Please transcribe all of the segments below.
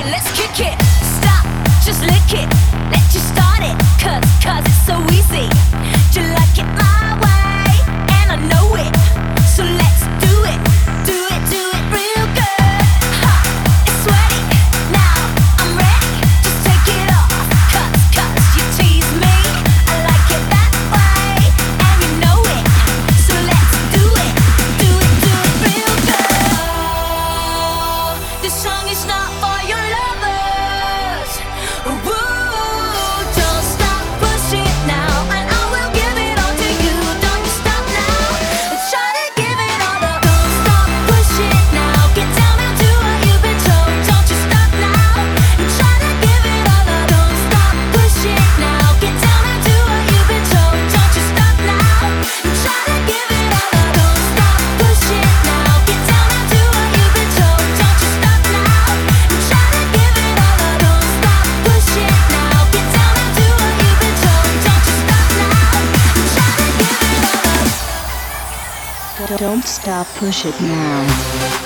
let's kick it. Stop, just lick it. Let you start it, cause it's so easy. Do you like it my way? And I know it. So let's do it, do it, do it real good. Ha, it's sweaty, now I'm ready. Just take it off, cause you tease me. I like it that way, and you know it. So let's do it, do it, do it real good. Oh, this song is not for your lovers. Ooh, don't stop, push it now, and I will give it all to you. Don't you stop now, try to give it all up. Don't stop, push it now, get down and do what you've been told. Don't you stop now, try to give it all up. Don't stop, push it now, get down and do what you've been told. Don't you stop now, try to give it all up. Don't stop, push it now, get down and do what you've been told. Don't you stop now, try to give it all up. Don't stop, push it now, get down and do what you've been told. Don't you stop now, try to give it all up. Don't stop, push it now.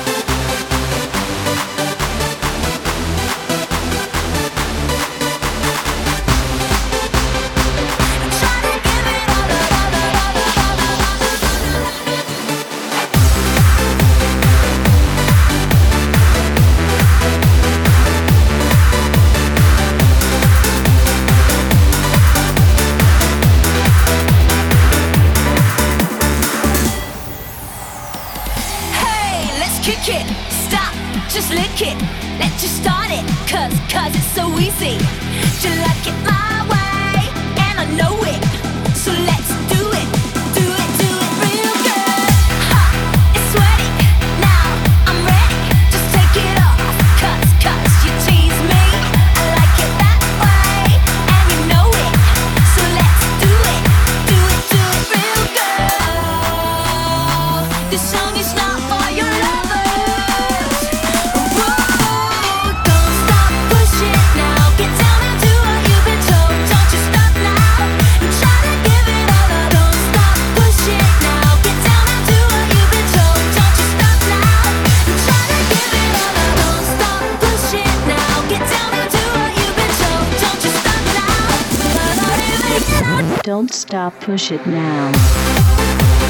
Try to give it all Hey, let's kick it. Stop, just lick it. Let you start it, cause it's so easy. Do you like it my way? And I know it. So let's do it, do it, do it real good. Ha, it's sweaty, now I'm ready. Just take it off, cause you tease me. I like it that way, and you know it. So let's do it, do it, do it real good. Oh, this song is not for your lovers. Whoa, don't stop, push it now, get down and do what you've been told. Don't you stop now, try to give it all up. Don't stop, push it now, get down and do what you've been told. Don't you stop now, try to give it all up. Don't stop, push it now, get down and do what you've been told. Don't you stop now, Don't stop, push it now.